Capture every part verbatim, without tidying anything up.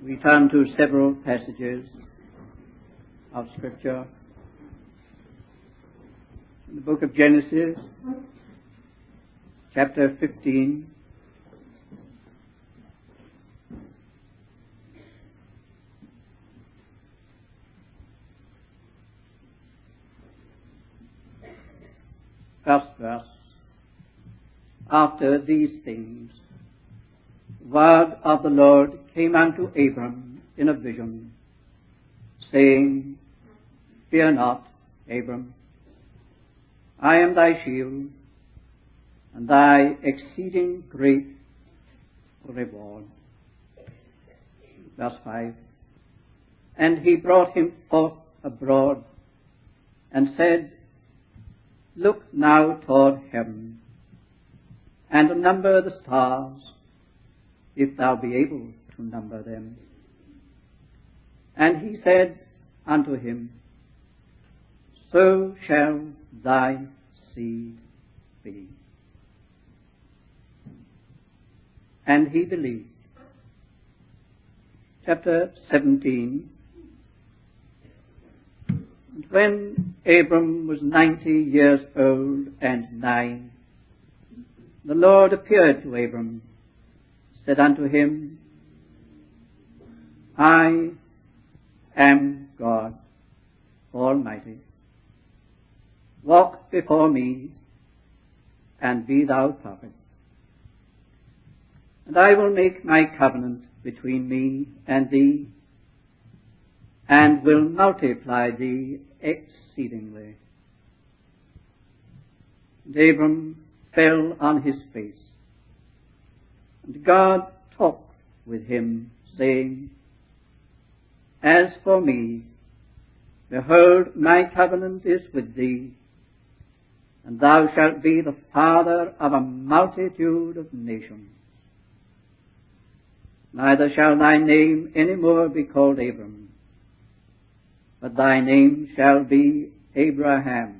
We turn to several passages of Scripture. In the book of Genesis, chapter fifteen, first verse. After these things, the word of the Lord came unto Abram in a vision, saying, Fear not, Abram, I am thy shield, and thy exceeding great reward. Verse five. And he brought him forth abroad, and said, Look now toward heaven, and number the stars, if thou be able to number them. And he said unto him, So shall thy seed be. And he believed. Chapter seventeen. And when Abram was ninety years old and nine, the Lord appeared to Abram, said unto him, I am God Almighty. Walk before me, and be thou perfect. And I will make my covenant between me and thee, and will multiply thee exceedingly. And Abram fell on his face, and God talked with him, saying, As for me, behold, my covenant is with thee, and thou shalt be the father of a multitude of nations. Neither shall thy name any more be called Abram, but thy name shall be Abraham.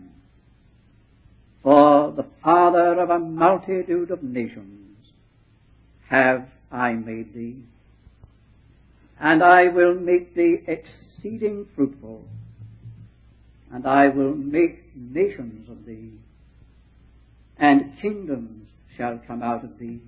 For the father of a multitude of nations have I made thee, and I will make thee exceeding fruitful, and I will make nations of thee, and kingdoms shall come out of thee.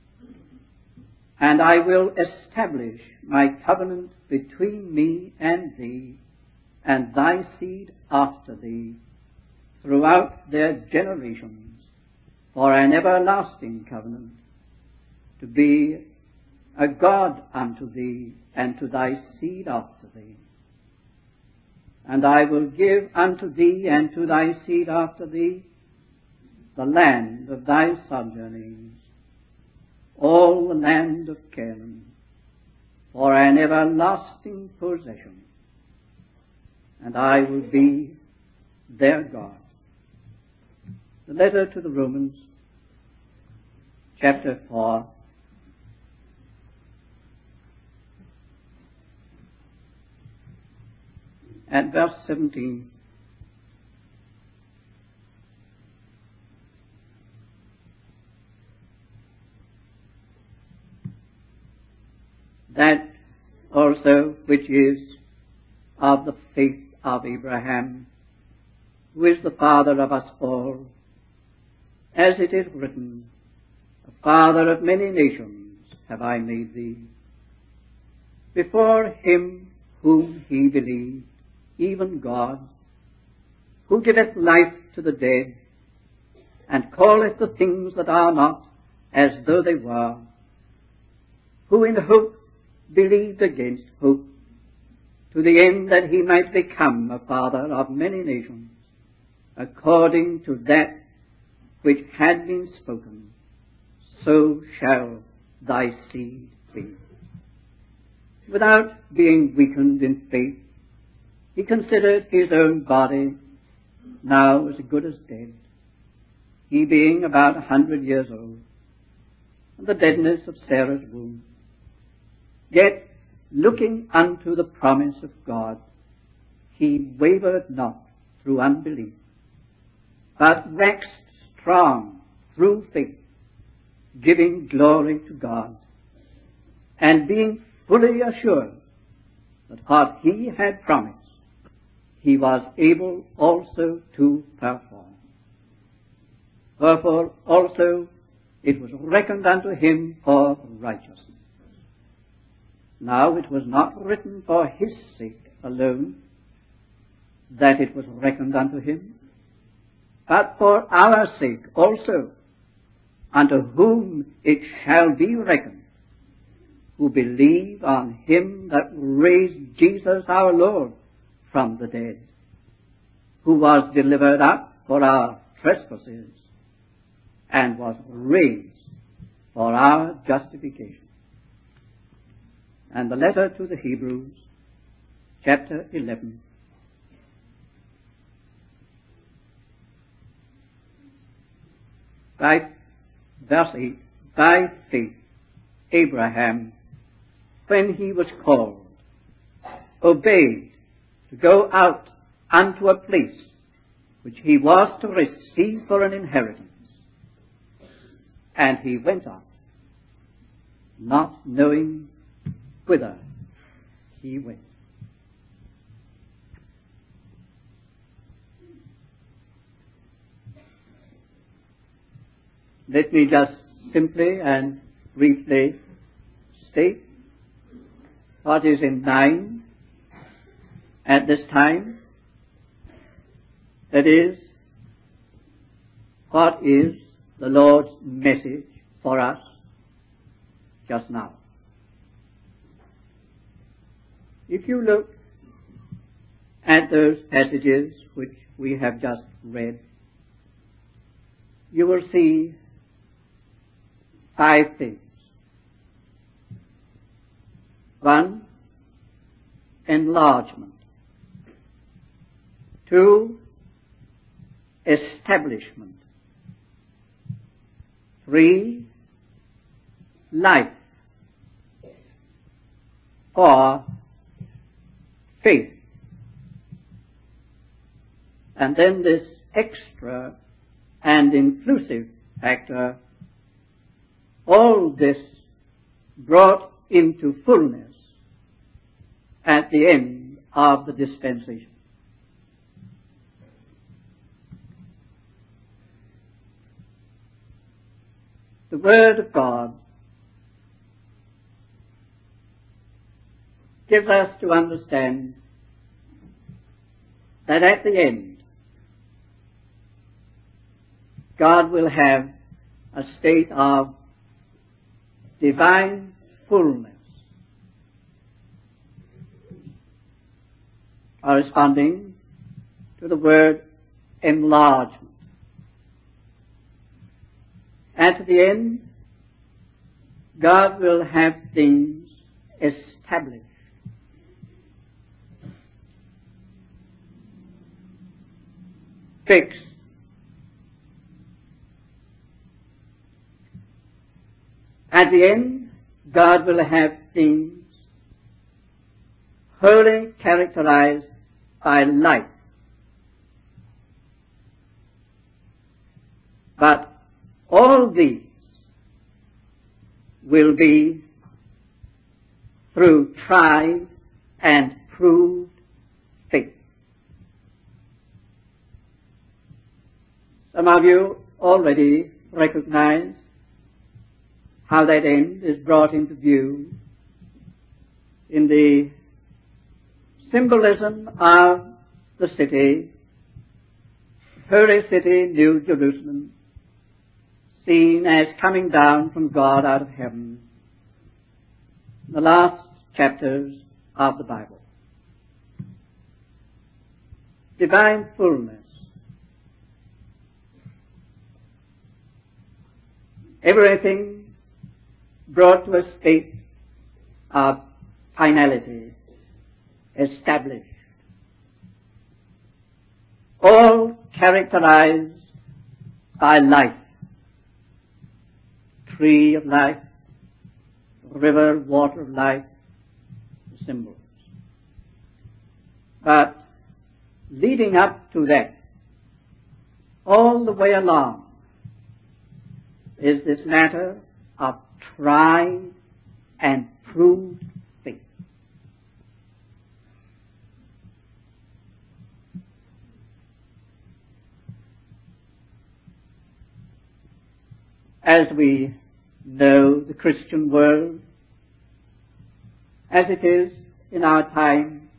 And I will establish my covenant between me and thee, and thy seed after thee, throughout their generations, for an everlasting covenant, to be a God unto thee, and to thy seed after thee. And I will give unto thee and to thy seed after thee the land of thy sojournings, all the land of Canaan, for an everlasting possession, and I will be their God. The letter to the Romans, chapter four. And verse seventeen. That also which is of the faith of Abraham, who is the father of us all, as it is written, the father of many nations have I made thee, before him whom he believed, even God, who giveth life to the dead, and calleth the things that are not as though they were, who in hope believed against hope, to the end that he might become a father of many nations, according to that which had been spoken, so shall thy seed be. Without being weakened in faith, he considered his own body now as good as dead, he being about a hundred years old, and the deadness of Sarah's womb. Yet, looking unto the promise of God, he wavered not through unbelief, but waxed strong through faith, giving glory to God, and being fully assured that what he had promised, he was able also to perform. Wherefore also it was reckoned unto him for righteousness. Now it was not written for his sake alone that it was reckoned unto him, but for our sake also, unto whom it shall be reckoned, who believe on him that raised Jesus our Lord from the dead, who was delivered up for our trespasses, and was raised for our justification. And the letter to the Hebrews, chapter eleven. By verse eight, by faith Abraham, when he was called, obeyed to go out unto a place which he was to receive for an inheritance. And he went out, not knowing whither he went. Let me just simply and briefly state what is in mind at this time. That is, what is the Lord's message for us just now. If you look at those passages which we have just read, you will see five things. One, enlargement. Two, establishment. Three, life. Four, faith. And then this extra and inclusive factor, all this brought into fullness at the end of the dispensation. The Word of God gives us to understand that at the end, God will have a state of divine fullness, corresponding to the word enlargement. At the end, God will have things established. Fixed. At the end, God will have things wholly characterized by life. But all these will be through tried and proved faith. Some of you already recognize how that end is brought into view in the symbolism of the city, holy city, New Jerusalem, seen as coming down from God out of heaven in the last chapters of the Bible. Divine fullness. Everything brought to a state of finality, established. All characterized by life. Tree of life, river, water of life, the symbols. But leading up to that, all the way along, is this matter of tried and proved faith. as we know the Christian world, as it is in our time,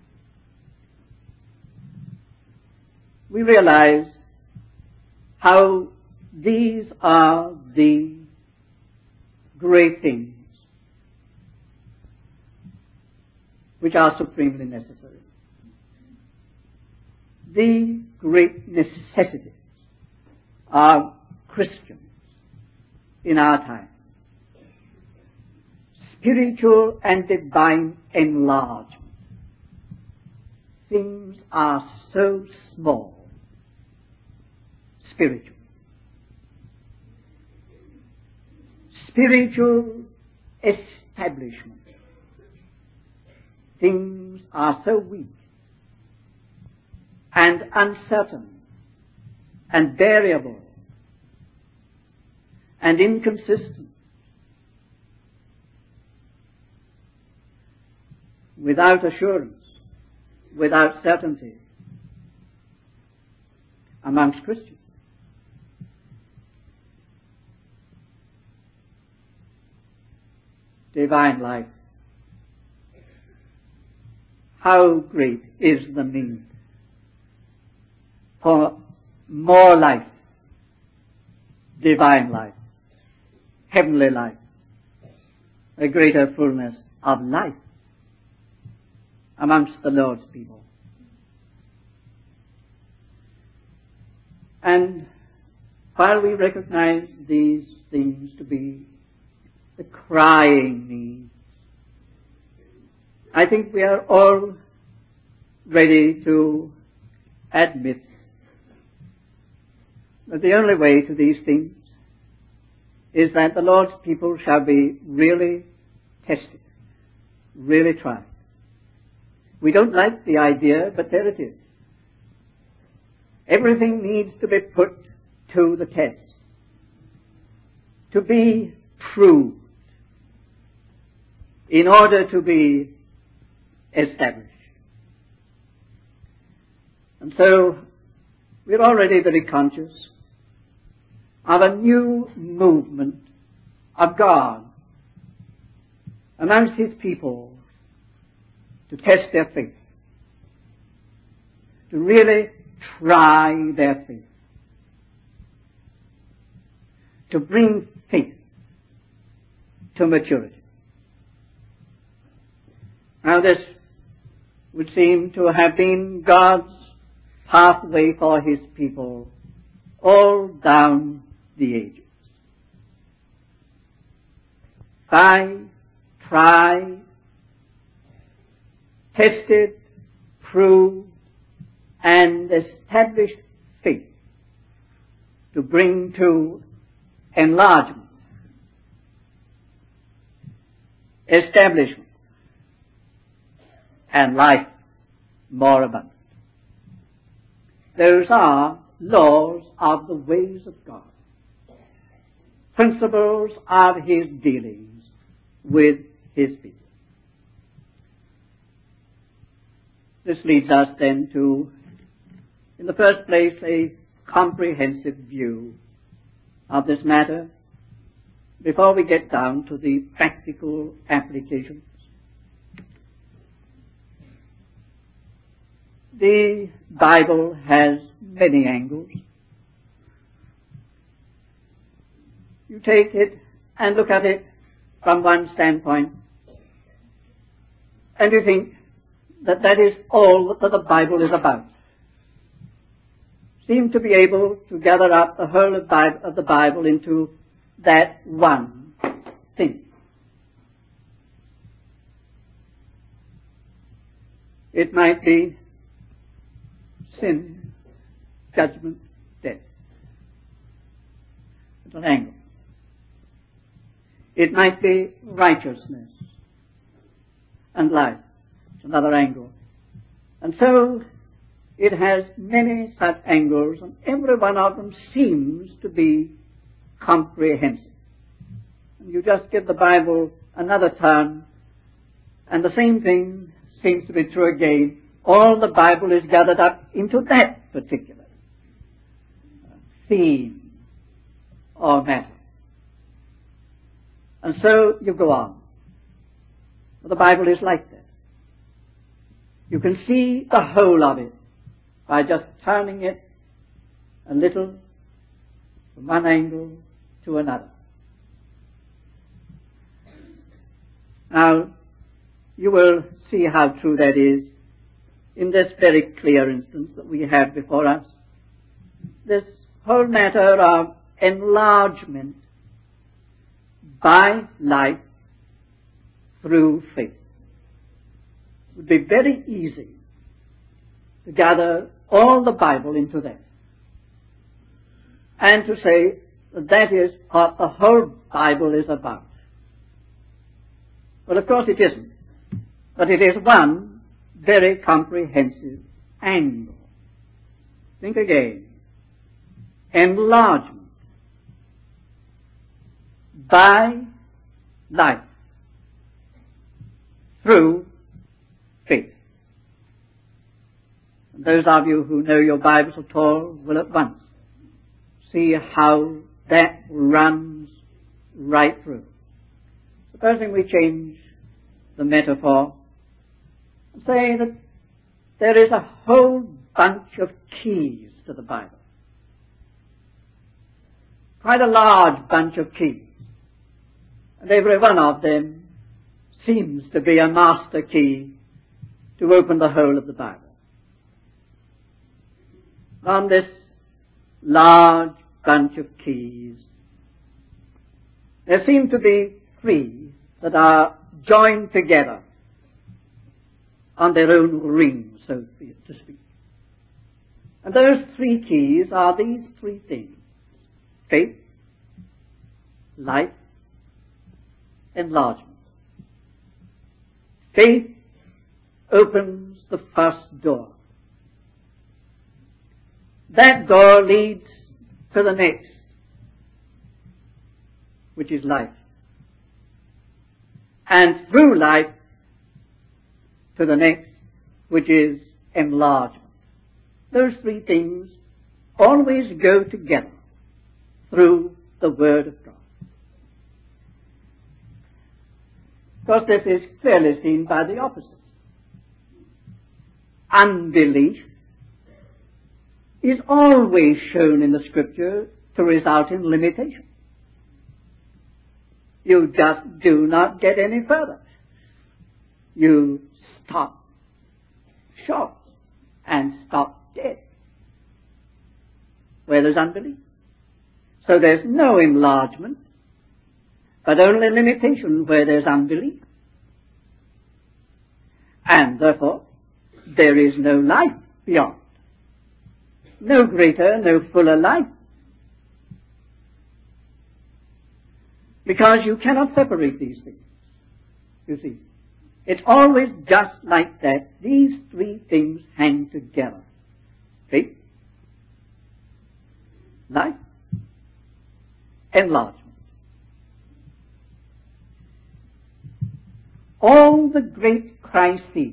we realize how these are the great things which are supremely necessary. The great necessities of Christians in our time. Spiritual and divine enlargement. Things are so small. Spiritual. Spiritual establishment. Things are so weak and uncertain and variable and inconsistent, without assurance, without certainty amongst Christians. Divine life. How great is the need for more life, divine life, heavenly life, a greater fullness of life amongst the Lord's people. And while we recognize these things to be the crying needs, I think we are all ready to admit that the only way to these things is that the Lord's people shall be really tested, really tried. We don't like the idea, but there it is. Everything needs to be put to the test, to be proved, in order to be established. And so, we're already very conscious of a new movement of God amongst His people to test their faith, to really try their faith, to bring faith to maturity. Now this would seem to have been God's pathway for His people all down the ages. Find, try, tested, proved, and established faith to bring to enlargement, establishment, and life more abundant. Those are laws of the ways of God, principles of His dealings with His people. This leads us then to, in the first place, a comprehensive view of this matter before we get down to the practical applications. The Bible has many angles. You take it and look at it from one standpoint, and you think that that is all that the Bible is about. Seem to be able to gather up the whole of the Bible into that one thing. It might be sin, judgment, death. It's an angle. It might be righteousness and life. It's another angle. And so it has many such angles, and every one of them seems to be comprehensive. And you just give the Bible another turn, and the same thing seems to be true again. All the Bible is gathered up into that particular theme or matter. And so you go on. Well, the Bible is like that. You can see the whole of it by just turning it a little from one angle to another. Now, you will see how true that is in this very clear instance that we have before us. This whole matter of enlargement by life through faith. It would be very easy to gather all the Bible into that and to say that that is what the whole Bible is about. Well, of course it isn't, but it is one very comprehensive angle. Think again. Enlargement by life through faith. And those of you who know your Bibles at all will at once see how that runs right through. Supposing we change the metaphor and say that there is a whole bunch of keys to the Bible. Quite a large bunch of keys. And every one of them seems to be a master key to open the whole of the Bible. On this large bunch of keys, there seem to be three that are joined together on their own ring, so to speak. And those three keys are these three things: faith, life, enlargement. Faith opens the first door. That door leads to the next, which is life. And through life to the next, which is enlargement. Those three things always go together through the Word of God. Of course, this is clearly seen by the opposite. Unbelief is always shown in the Scripture to result in limitation. You just do not get any further. You stop short and stop dead where there's unbelief. So there's no enlargement, but only limitation where there's unbelief. And therefore, there is no life beyond. No greater, no fuller life. Because you cannot separate these things. You see, it's always just like that. These three things hang together. Faith, life, enlargement. All the great crises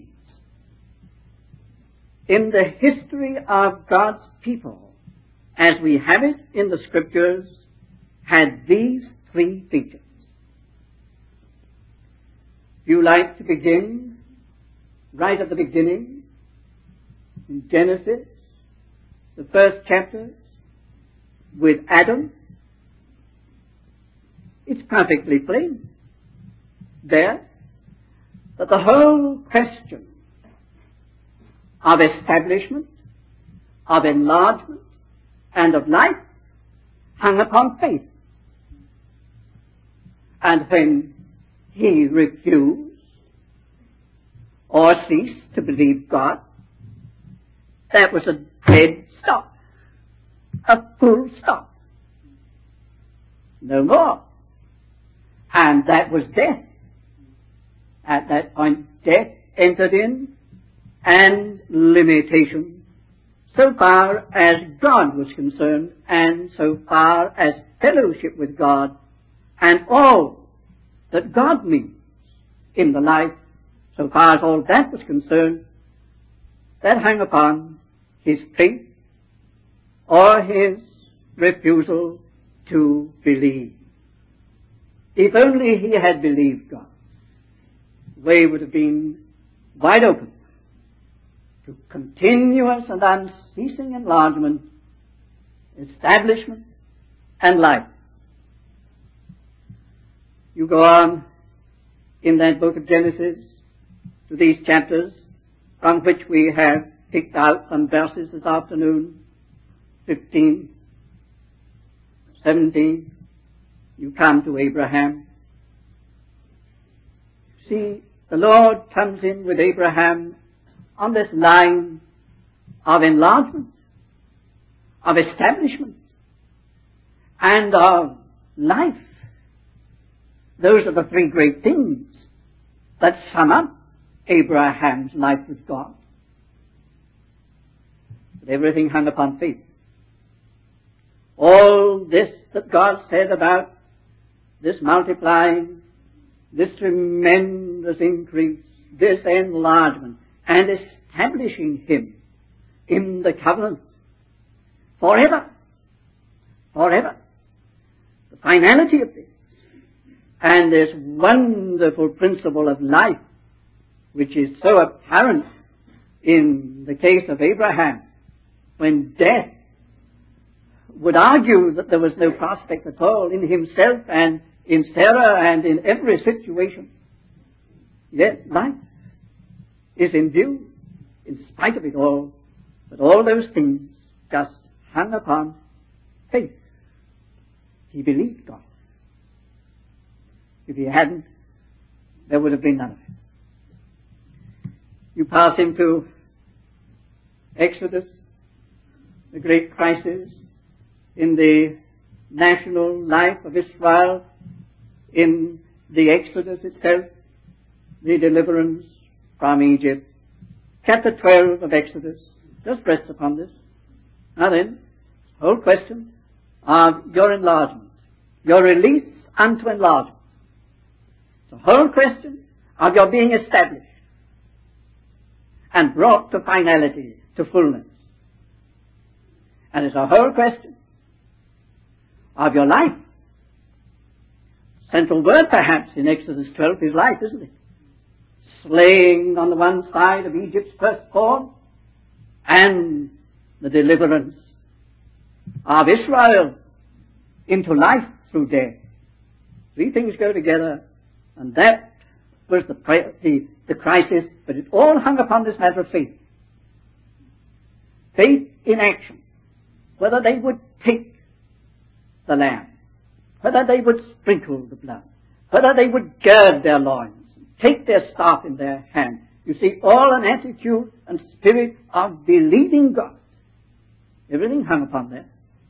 in the history of God's people, as we have it in the Scriptures, had these three features. You like to begin right at the beginning, in Genesis, the first chapters, with Adam. It's perfectly plain there that the whole question of establishment, of enlargement, and of life hung upon faith. And when he refused or ceased to believe God, that was a dead stop, a full stop. No more. And that was death. At that point, death entered in, and limitation, so far as God was concerned, and so far as fellowship with God, and all that God means in the life, so far as all that was concerned, that hung upon his faith or his refusal to believe. If only he had believed God, the way would have been wide open to continuous and unceasing enlargement, establishment, and life. You go on in that book of Genesis to these chapters from which we have picked out some verses this afternoon, fifteen, seventeen, you come to Abraham. See, the Lord comes in with Abraham on this line of enlargement, of establishment, and of life. Those are the three great things that sum up Abraham's life with God. But everything hung upon faith. All this that God said about this multiplying, this tremendous increase, this enlargement, and establishing him in the covenant forever, forever. The finality of this, and this wonderful principle of life, which is so apparent in the case of Abraham, when death would argue that there was no prospect at all in himself and in Sarah and in every situation. Yet life is in view in spite of it all, but all those things just hung upon faith. He believed God. If he hadn't, there would have been none of it. You pass into Exodus, the great crisis in the national life of Israel, in the Exodus itself, the deliverance from Egypt. Chapter twelve of Exodus just rests upon this. Now then, the whole question of your enlargement, your release unto enlargement. The whole question of your being established and brought to finality, to fullness. And it's a whole question of your life. Central word perhaps in Exodus twelve is life, isn't it? Slaying on the one side of Egypt's firstborn and the deliverance of Israel into life through death. Three things go together, and that was the, the, the crisis, but it all hung upon this matter of faith. Faith in action. Whether they would take the lamb, whether they would sprinkle the blood, whether they would gird their loins, take their staff in their hand. You see, all an attitude and spirit of believing God. Everything hung upon that.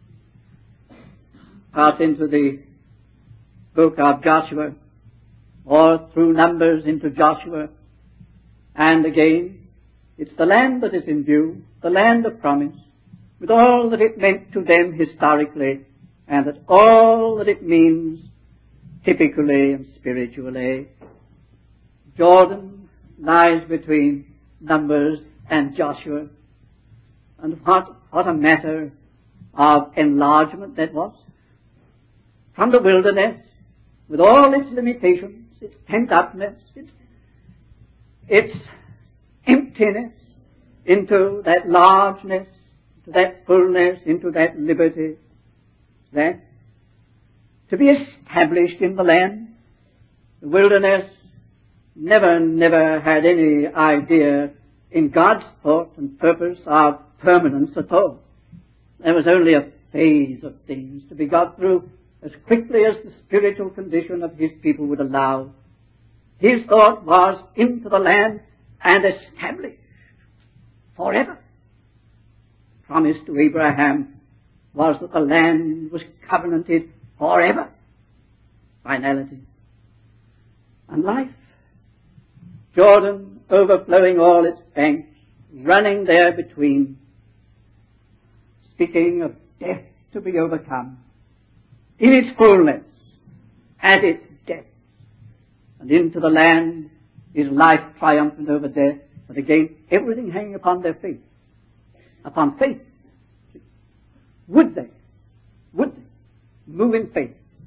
Pass into the book of Joshua, or through Numbers into Joshua, and again, it's the land that is in view, the land of promise, with all that it meant to them historically, and that all that it means typically and spiritually. Jordan lies between Numbers and Joshua. And what, what a matter of enlargement that was. From the wilderness, with all its limitations, its pent-upness, its, its emptiness, into that largeness, into that fullness, into that liberty, then to be established in the land. The wilderness never, never had any idea in God's thought and purpose of permanence at all. There was only a phase of things to be got through as quickly as the spiritual condition of his people would allow. His thought was into the land and established forever. The promise to Abraham was that the land was covenanted forever. Finality. And life. Jordan overflowing all its banks, running there between, speaking of death to be overcome, in its fullness, at its death. And into the land is life triumphant over death. But again, everything hanging upon their faith. Upon faith. Would they? Would they move in faith?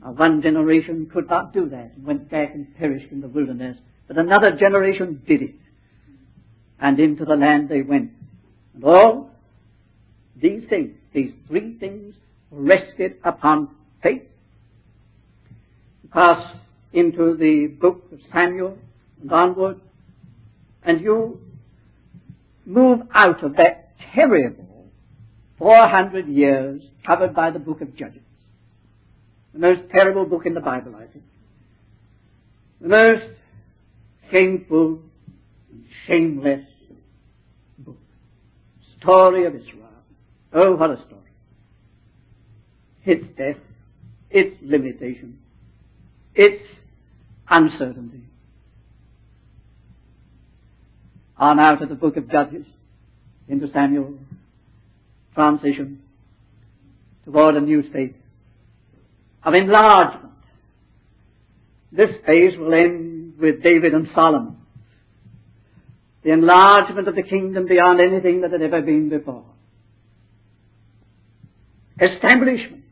Uh, one generation could not do that and went back and perished in the wilderness, but another generation did it. And into the land they went. And all these things, these three things, rested upon faith. You pass into the book of Samuel and onward, and you move out of that terrible four hundred years covered by the book of Judges. The most terrible book in the Bible, I think. The most shameful and shameless book. Story of Israel. Oh, what a story. Its death, its limitation, its uncertainty. On out of the book of Judges into Samuel, transition toward a new state of enlargement. This phase will end with David and Solomon. The enlargement of the kingdom beyond anything that had ever been before. Establishment.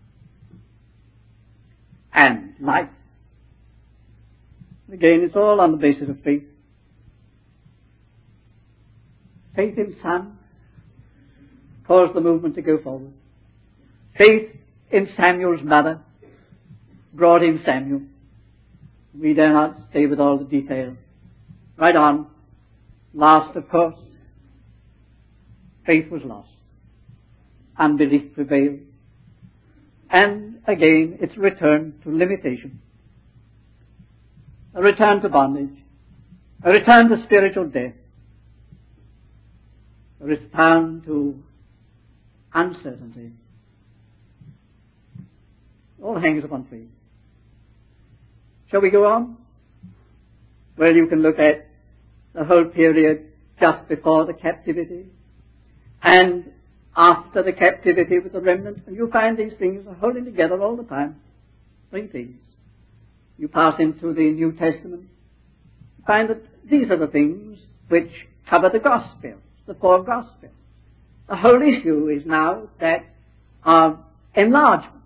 And life. Again, it's all on the basis of faith. Faith in Son caused the movement to go forward. Faith in Samuel's mother brought in Samuel. We dare not stay with all the details. Right on. Last, of course, faith was lost. Unbelief prevailed. And again, it's a return to limitation. A return to bondage. A return to spiritual death. A return to uncertainty. All hangs upon faith. Shall we go on? Well, you can look at the whole period just before the captivity and after the captivity with the remnant, and you find these things are holding together all the time. Three things. You pass into the New Testament, you find that these are the things which cover the Gospels, the four Gospels. The whole issue is now that of enlargement,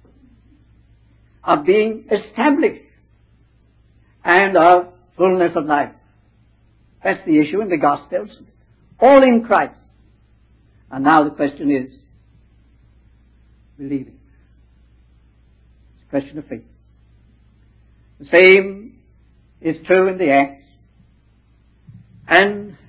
of being established, and of fullness of life. That's the issue in the Gospels. All in Christ. And now the question is believing. It's a question of faith. The same is true in the Acts and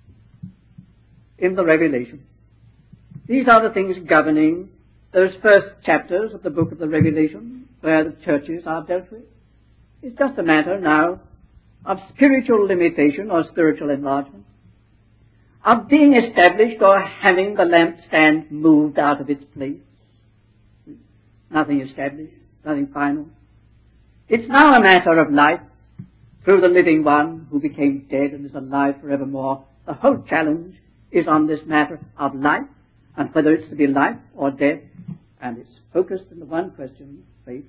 in the Revelation. These are the things governing those first chapters of the book of the Revelation where the churches are dealt with. It's just a matter now of spiritual limitation or spiritual enlargement, of being established or having the lampstand moved out of its place. Nothing established, nothing final. It's now a matter of life through the living one who became dead and is alive forevermore. The whole challenge is on this matter of life, and whether it's to be life or death, and it's focused in the one question, faith.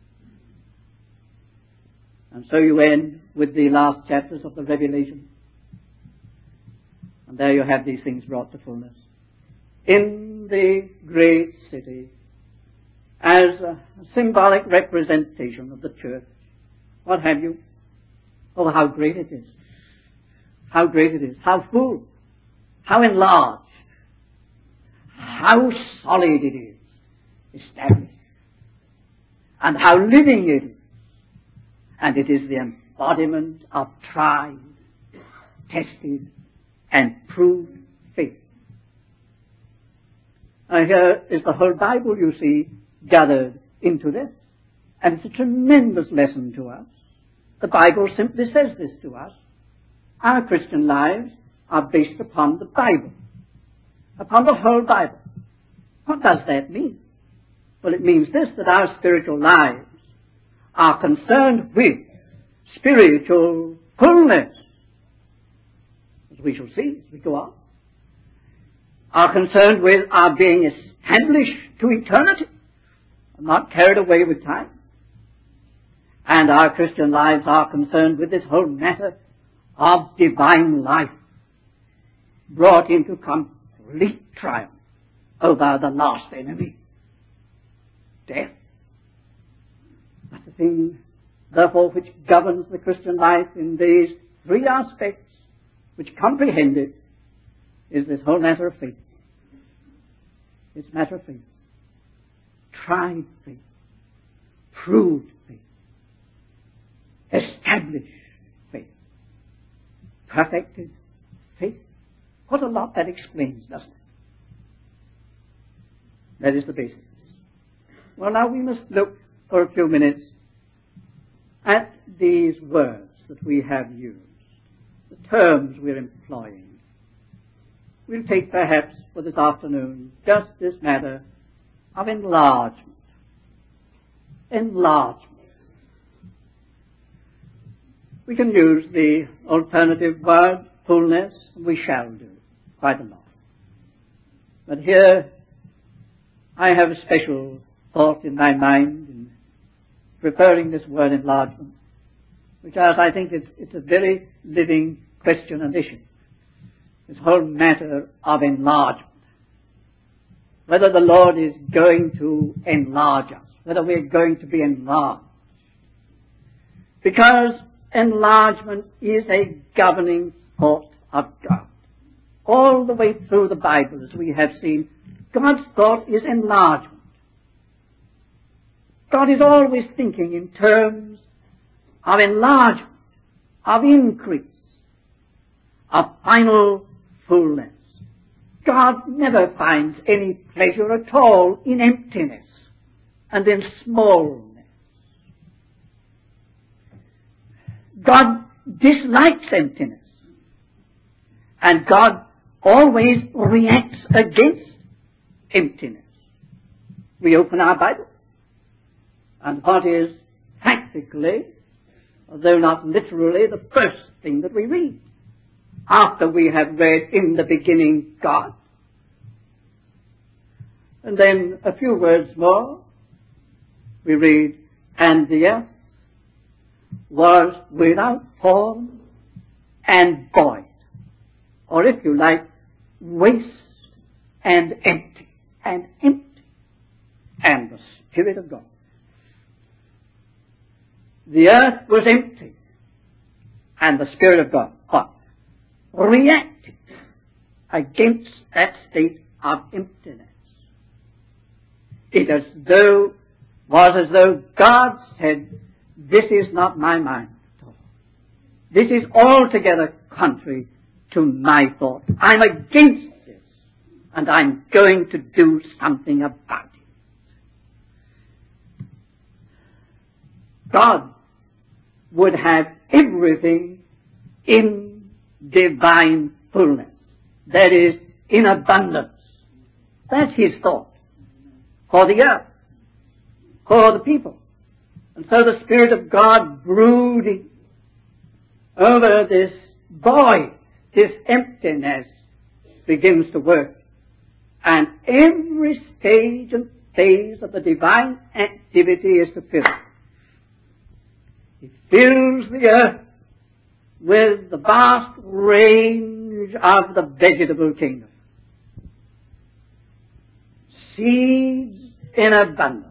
And so you end with the last chapters of the Revelation. And there you have these things brought to fullness. In the great city, as a symbolic representation of the church, what have you? Oh, how great it is. How great it is. How full. How enlarged. How solid it is. Established. And how living it is. And it is the embodiment of tried, tested, and proved faith. And here is the whole Bible, you see, gathered into this. And it's a tremendous lesson to us. The Bible simply says this to us. Our Christian lives are based upon the Bible. Upon the whole Bible. What does that mean? Well, it means this, that our spiritual lives are concerned with spiritual fullness, as we shall see as we go on, are concerned with our being established to eternity, not carried away with time. And our Christian lives are concerned with this whole matter of divine life brought into complete triumph over the last enemy, death. thing, therefore, which governs the Christian life in these three aspects, which comprehend it, is this whole matter of faith. It's a matter of faith. Tried faith. Proved faith. Established faith. Perfected faith. What a lot that explains, doesn't it? That is the basis. Well, now we must look for a few minutes at these words that we have used, the terms we're employing. We'll take perhaps for this afternoon just this matter of enlargement. Enlargement. We can use the alternative word, fullness, and we shall do quite a lot. But here I have a special thought in my mind in preparing this word enlargement, because I think it's, it's a very living question and issue. This whole matter of enlargement. Whether the Lord is going to enlarge us, whether we're going to be enlarged. Because enlargement is a governing thought of God. All the way through the Bible, as we have seen, God's thought is enlargement. God is always thinking in terms of enlargement, of increase, of final fullness. God never finds any pleasure at all in emptiness and in smallness. God dislikes emptiness, and God always reacts against emptiness. We open our Bible, and what is practically, though not literally, the first thing that we read after we have read in the beginning God? And then a few words more, we read, and the earth was without form and void, or if you like, waste and empty, and empty, and the Spirit of God. The earth was empty, and the Spirit of God, what? Reacted against that state of emptiness. It as though, was as though God said, this is not my mind at all. This is altogether contrary to my thought. I'm against this, and I'm going to do something about it. God would have everything in divine fullness. That is, in abundance. That's His thought for the earth, for the people. And so the Spirit of God brooding over this void, this emptiness, begins to work. And every stage and phase of the divine activity is to fill it. He fills the earth with the vast range of the vegetable kingdom. Seeds in abundance.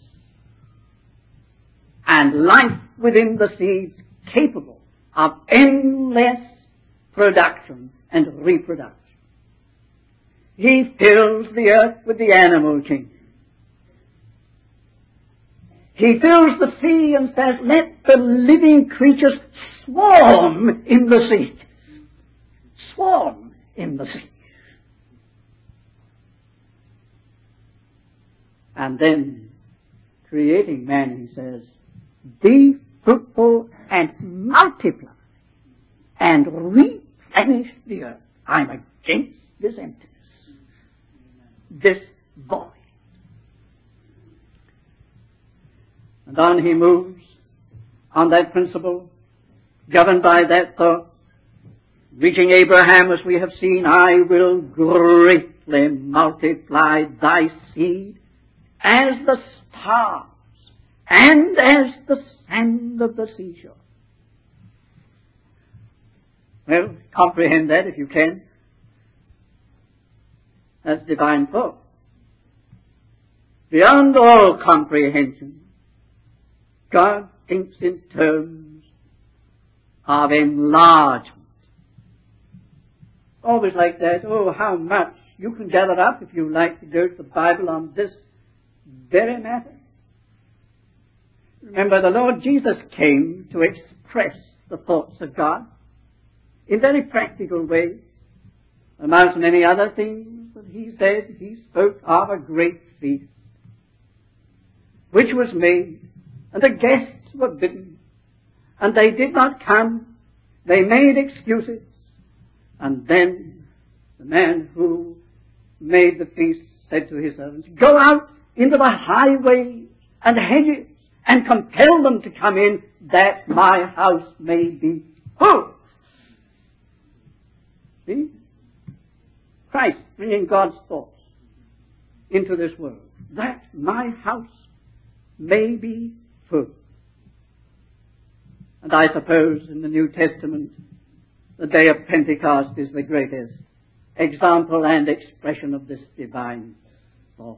And life within the seeds capable of endless production and reproduction. He fills the earth with the animal kingdom. He fills the sea and says, let the living creatures swarm in the sea. Swarm in the sea. And then, creating man, he says, be fruitful and multiply and replenish the earth. I'm against this emptiness, this void. And on he moves on that principle, governed by that thought, reaching Abraham, as we have seen, I will greatly multiply thy seed as the stars and as the sand of the seashore. Well, comprehend that if you can. That's divine thought. Beyond all comprehension, God thinks in terms of enlargement. Always like that. Oh, how much you can gather up if you like to go to the Bible on this very matter. Remember, the Lord Jesus came to express the thoughts of God in very practical ways. Amongst many other things that he said, he spoke of a great feast which was made, and the guests were bidden, and they did not come. They made excuses. And then the man who made the feast said to his servants, "Go out into the highways and hedges and compel them to come in, that my house may be full." See? Christ bringing God's thoughts into this world, that my house may be full. And I suppose in the New Testament, the day of Pentecost is the greatest example and expression of this divine thought.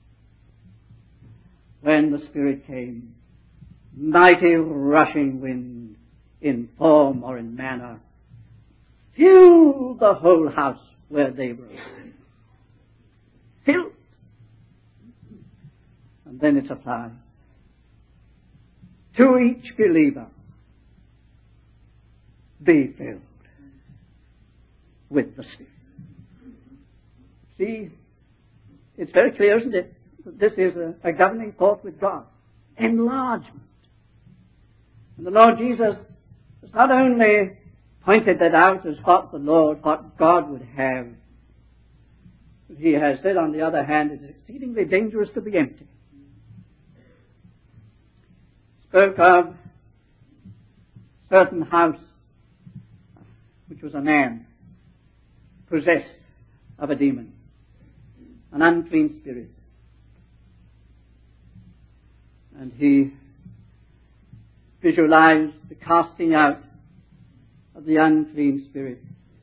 When the Spirit came, mighty rushing wind in form or in manner filled the whole house where they were. Filled. And then it's applied to each believer. Be filled with the Spirit. See, it's very clear, isn't it? This is a, a governing thought with God. Enlargement. And the Lord Jesus has not only pointed that out as what the Lord, what God would have, but he has said, on the other hand, it is exceedingly dangerous to be empty. Spoke of a certain house, which was a man possessed of a demon, an unclean spirit. And he visualized the casting out of the unclean spirit,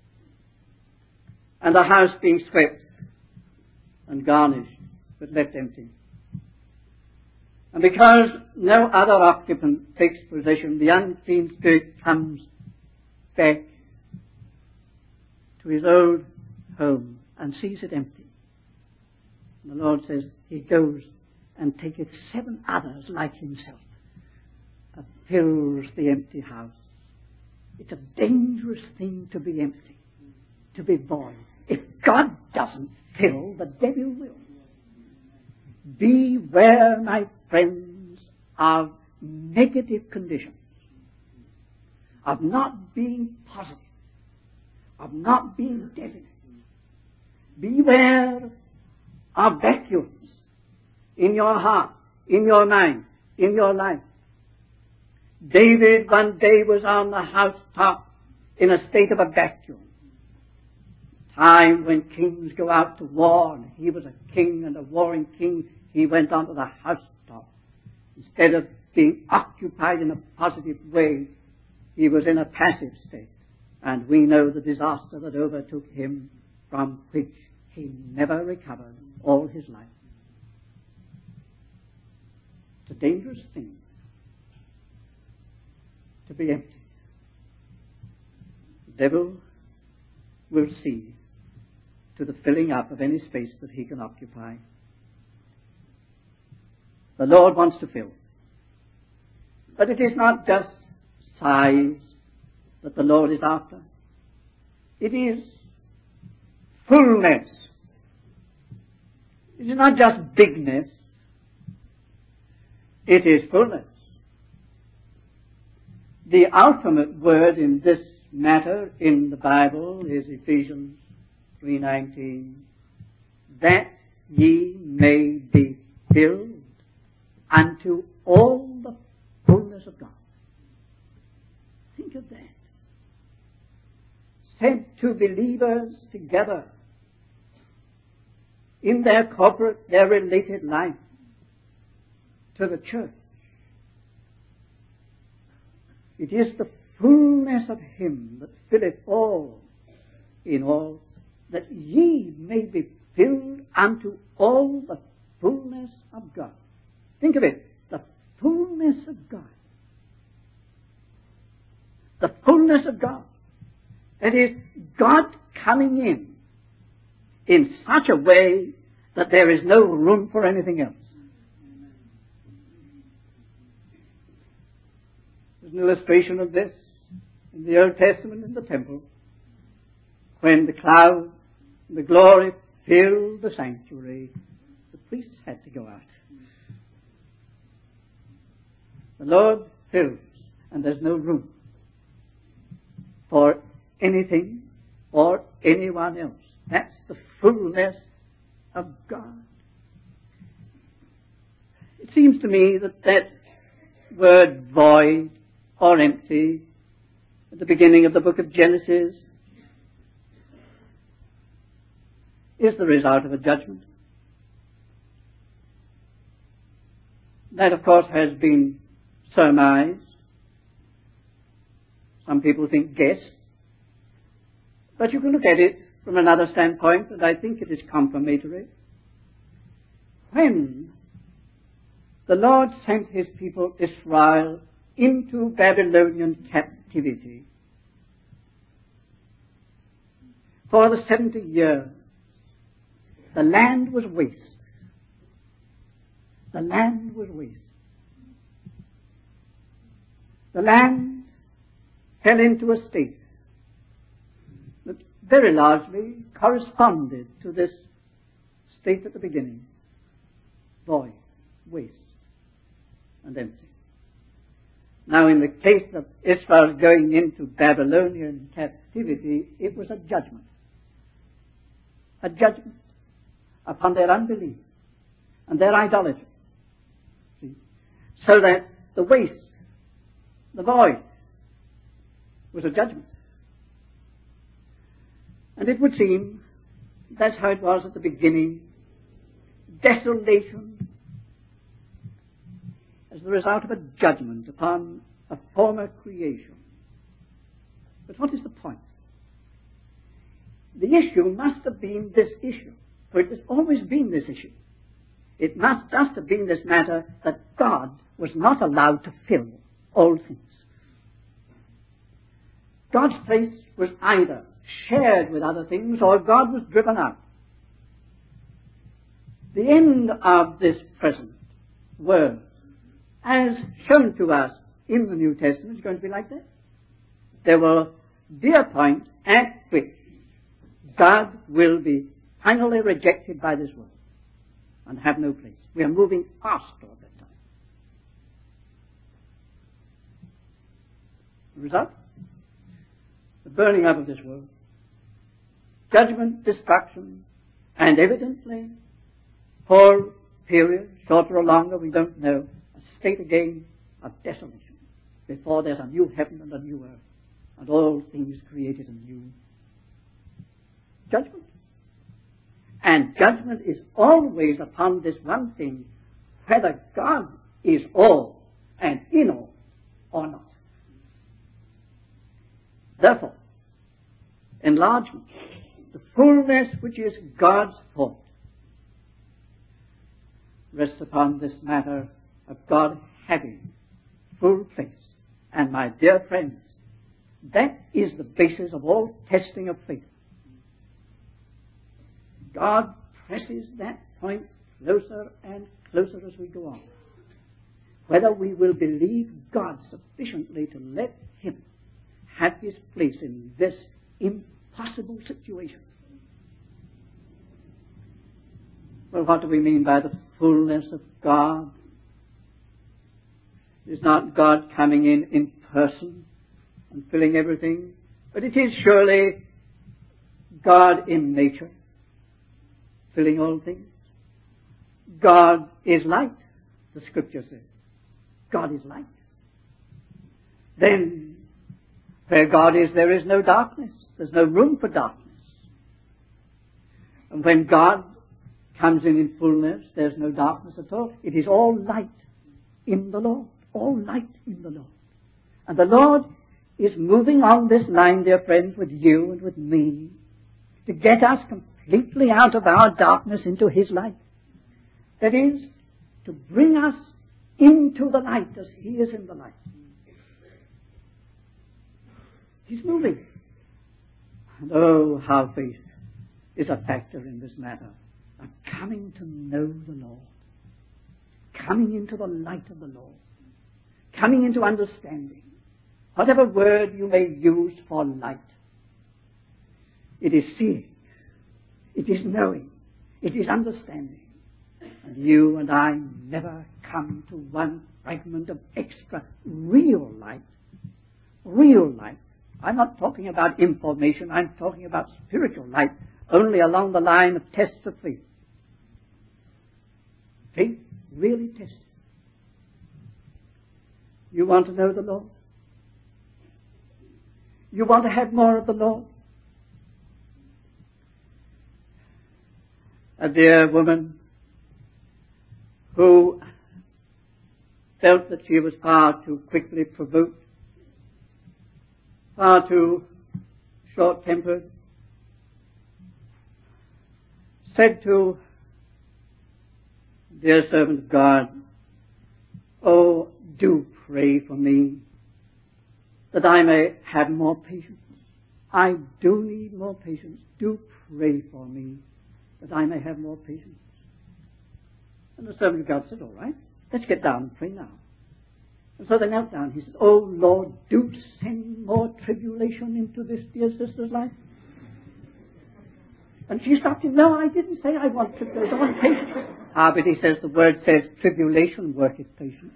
and the house being swept and garnished but left empty. And because no other occupant takes possession, the unclean spirit comes back to his old home and sees it empty. And the Lord says, he goes and taketh seven others like himself and fills the empty house. It's a dangerous thing to be empty, to be void. If God doesn't fill, the devil will. Beware, my friends, of negative conditions, of not being positive, of not being definite. Beware of vacuums in your heart, in your mind, in your life. David one day was on the housetop in a state of a vacuum. Time when kings go out to war, and he was a king and a warring king, he went onto the housetop. Instead of being occupied in a positive way, he was in a passive state. And we know the disaster that overtook him, from which he never recovered all his life. It's a dangerous thing to be empty. The devil will see to the filling up of any space that he can occupy. The Lord wants to fill. But it is not just size that the Lord is after. It is fullness. It is not just bigness. It is fullness. The ultimate word in this matter in the Bible is Ephesians three nineteen, that ye may be filled unto all the fullness of God. Think of that. Said to believers together in their corporate, their related life to the church. It is the fullness of him that filleth all in all, that ye may be filled unto all the fullness of God. Think of it. The fullness fullness of God. The fullness of God. That is, God coming in in such a way that there is no room for anything else. There's an illustration of this in the Old Testament in the temple, when the cloud and the glory filled the sanctuary, the priests had to go out. The Lord fills, and there's no room for anything or anyone else. That's the fullness of God. It seems to me that that word void or empty at the beginning of the book of Genesis is the result of a judgment. That, of course, has been surmised. Some people think guessed. But you can look at it from another standpoint, and I think it is confirmatory. When the Lord sent his people Israel into Babylonian captivity for the seventy years, the land was waste. The land was waste. The land fell into a state that very largely corresponded to this state at the beginning. Void, waste, and empty. Now, in the case of Israel going into Babylonian captivity, it was a judgment. A judgment upon their unbelief and their idolatry. See? So that the waste, the void, was a judgment. And it would seem that's how it was at the beginning. Desolation as the result of a judgment upon a former creation. But what is the point? The issue must have been this issue, for it has always been this issue. It must just have been this matter that God was not allowed to fill all things. God's place was either shared with other things or God was driven out. The end of this present world, as shown to us in the New Testament, is going to be like that. There will be a point at which God will be finally rejected by this world and have no place. We are moving fast toward that time. The result? The burning up of this world. Judgment, destruction, and evidently, for a period, shorter or longer, we don't know, a state again of desolation before there's a new heaven and a new earth and all things created anew. Judgment. And judgment is always upon this one thing, whether God is all and in all or not. Therefore, enlargement, the fullness which is God's thought, rests upon this matter of God having full place. And my dear friends, that is the basis of all testing of faith. God presses that point closer and closer as we go on. Whether we will believe God sufficiently to let him have his place in this impossible situation. Well, what do we mean by the fullness of God? It is not God coming in in person and filling everything, but it is surely God in nature, filling all things. God is light, the Scripture says. God is light. Then, where God is, there is no darkness. There's no room for darkness. And when God comes in in fullness, there's no darkness at all. It is all light in the Lord. All light in the Lord. And the Lord is moving on this line, dear friends, with you and with me, to get us completely out of our darkness into his light. That is, to bring us into the light as he is in the light. He's moving. And oh, how faith is a factor in this matter of coming to know the Lord, coming into the light of the Lord, coming into understanding. Whatever word you may use for light, it is seeing, it is knowing, it is understanding. And you and I never come to one fragment of extra real light, real light. I'm not talking about information, I'm talking about spiritual light, only along the line of tests of faith. Faith really tested. You want to know the Lord? You want to have more of the Lord? A dear woman who felt that she was far too quickly provoked, far too short-tempered, said to dear servant of God, "Oh, do pray for me that I may have more patience. I do need more patience. Do pray for me that I may have more patience." And the servant of God said, "All right, let's get down and pray now." And so they knelt down. He said, "Oh Lord, do send more tribulation into this dear sister's life." And she stopped him. "No, I didn't say I want tribulation. I want patience." Ah, but he says, the word says, "Tribulation worketh patience."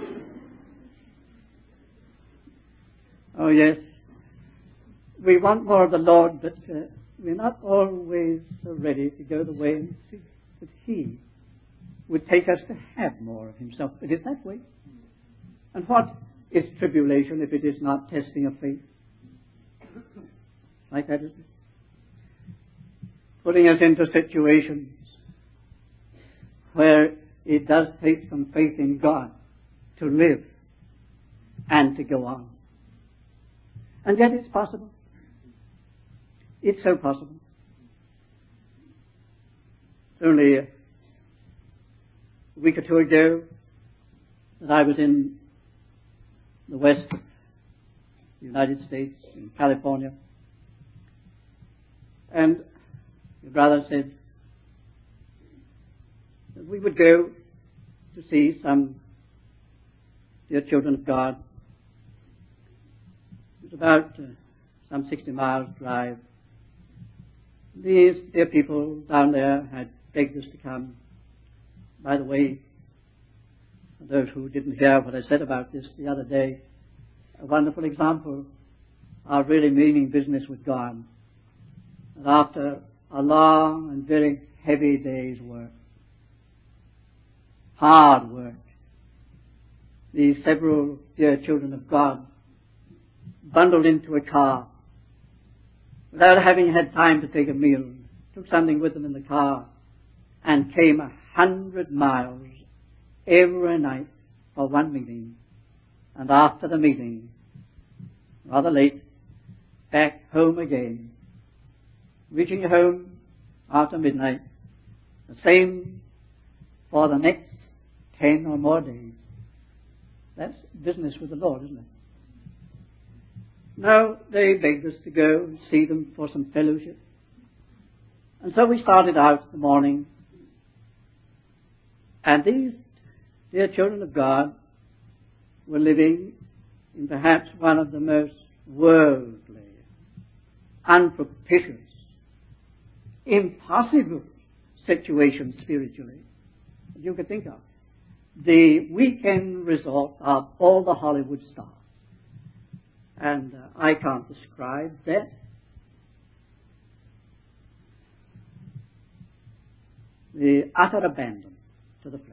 Oh yes, we want more of the Lord, but uh, we're not always so ready to go the way that He would take us to have more of Himself. It is that way. And what is tribulation if it is not testing of faith? Like that, isn't it? Putting us into situations where it does take some faith in God to live and to go on. And yet it's possible. It's so possible. Only a week or two ago that I was in the west of the United States, in California, and your brother said that we would go to see some dear children of God. It was about uh, some sixty miles drive. These dear people down there had begged us to come. By the way, for those who didn't hear what I said about this the other day, a wonderful example of really meaning business with God. And after a long and very heavy day's work, hard work, these several dear children of God bundled into a car without having had time to take a meal, took something with them in the car, and came a hundred miles every night for one meeting. And after the meeting, rather late, back home again, reaching home after midnight, the same for the next ten or more days. That's business with the Lord, isn't it? No, they begged us to go and see them for some fellowship. And so we started out in the morning. And these dear children of God were living in perhaps one of the most worldly, unpropitious, impossible situations spiritually that you could think of. The weekend resort of all the Hollywood stars. And uh, I can't describe that. The utter abandon to the flesh.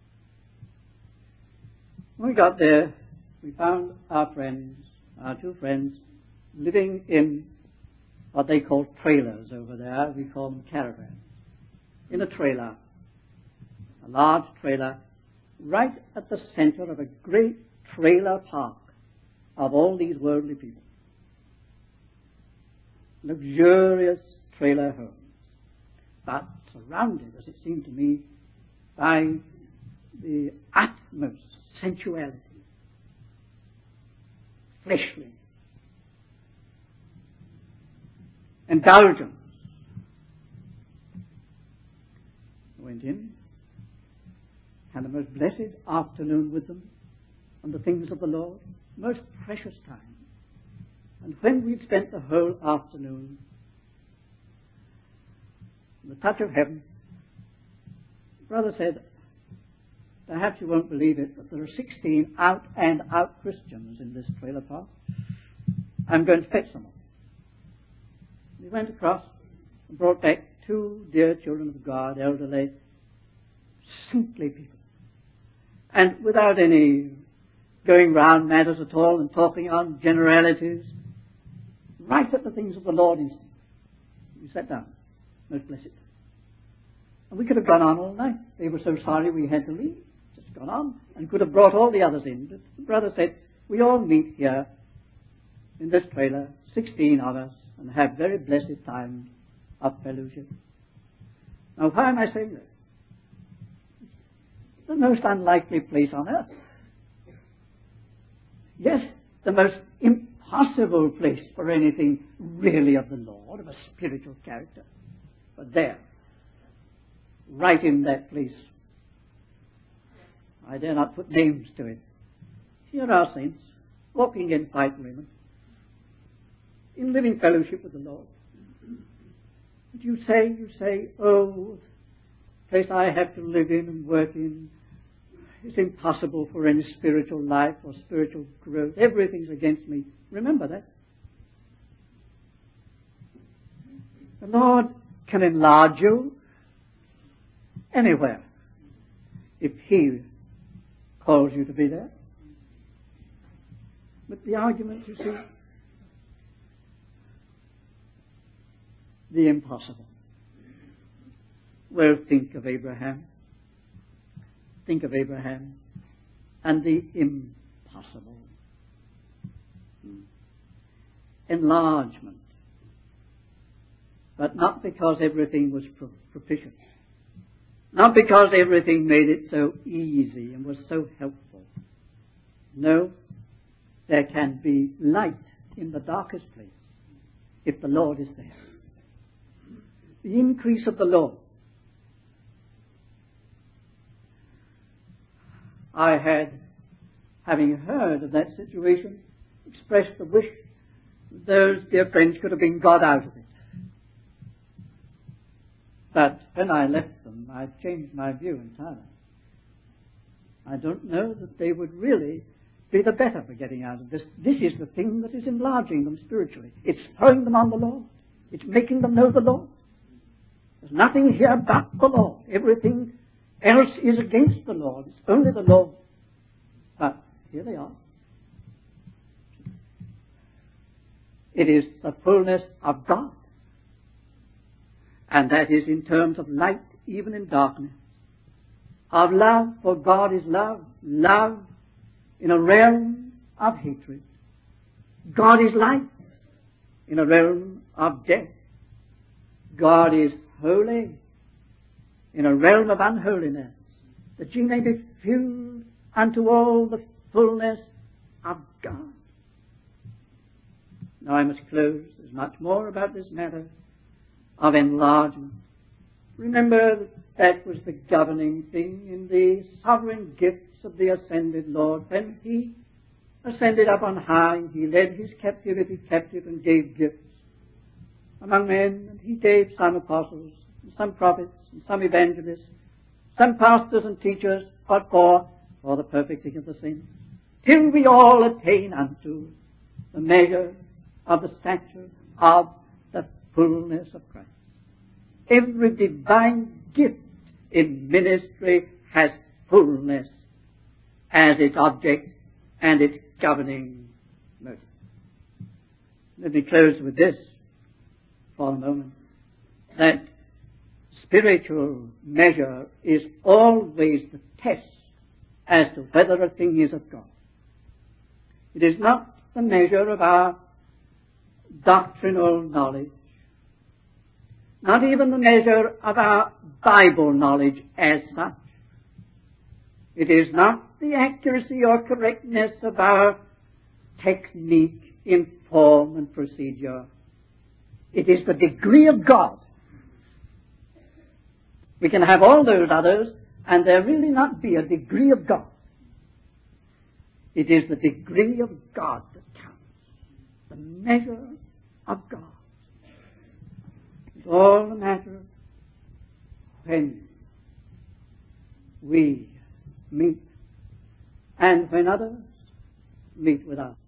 When we got there, we found our friends, our two friends, living in what they call trailers over there. We call them caravans. In a trailer, a large trailer, right at the center of a great trailer park of all these worldly people. Luxurious trailer homes, but surrounded, as it seemed to me, by the utmost utmost sensuality, fleshly indulgence. Went in, had a most blessed afternoon with them on the things of the Lord, most precious time. And when we'd spent the whole afternoon, in the touch of heaven, Brother said, perhaps you won't believe it, but there are sixteen out and out Christians in this trailer park. I'm going to fetch some of them. We went across and brought back two dear children of God, elderly, saintly people. And without any going round matters at all and talking on generalities, right at the things of the Lord instant. We sat down, most blessed. And we could have gone on all night. They were so sorry we had to leave. Just gone on and could have brought all the others in. But the brother said, we all meet here in this trailer, sixteen of us, and have very blessed times of fellowship. Now, why am I saying that? The most unlikely place on earth. Yes, the most impossible place for anything really of the Lord, of a spiritual character. But there, right in that place, I dare not put names to it. Here are saints, walking in quiet women, in living fellowship with the Lord. But you say, you say, oh, the place I have to live in and work in is impossible for any spiritual life or spiritual growth. Everything's against me. Remember that. The Lord can enlarge you anywhere if He calls you to be there. But the argument, you see, the impossible. Well, think of Abraham. Think of Abraham and the impossible. Enlargement. But not because everything was propitious. Not because everything made it so easy and was so helpful. No, there can be light in the darkest place if the Lord is there. The increase of the Lord. I had, having heard of that situation, expressed the wish that those dear friends could have been got out of it. But when I left them, I changed my view entirely. I don't know that they would really be the better for getting out of this. This is the thing that is enlarging them spiritually. It's throwing them on the Lord. It's making them know the Lord. There's nothing here but the Lord. Everything else is against the Lord. It's only the Lord. But here they are. It is the fullness of God. And that is in terms of light, even in darkness. Of love, for God is love. Love in a realm of hatred. God is light in a realm of death. God is holy in a realm of unholiness, that ye may be filled unto all the fullness of God. Now I must close. There's much more about this matter of enlargement. Remember that that was the governing thing in the sovereign gifts of the ascended Lord. When He ascended up on high, He led His captivity captive and gave gifts among men, and He gave some apostles, and some prophets, and some evangelists, some pastors and teachers. What for? For the perfecting of the saints, till we all attain unto the measure of the stature of the fullness of Christ. Every divine gift in ministry has fullness as its object and its governing motive. Let me close with this for a moment, that spiritual measure is always the test as to whether a thing is of God. It is not the measure of our doctrinal knowledge, not even the measure of our Bible knowledge as such. It is not the accuracy or correctness of our technique in form and procedure. It is the degree of God. We can have all those others, and there really not be a degree of God. It is the degree of God that counts. The measure of God. It's all a matter of when we meet and when others meet with us.